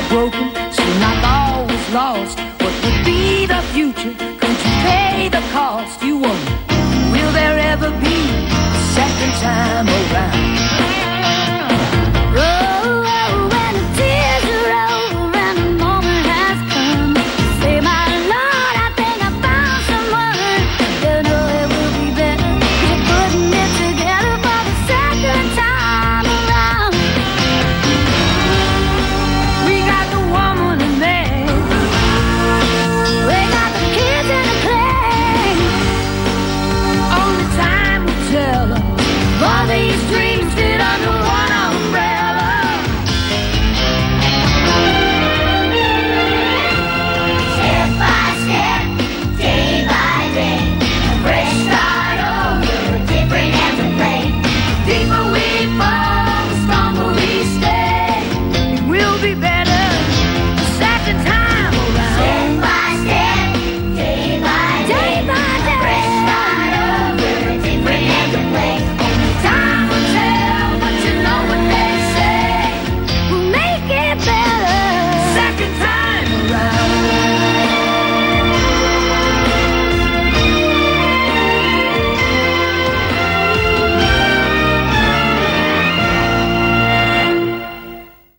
broken, still not all was lost. What would be the future? Could you pay the cost? You wonder, will there ever be a second time around?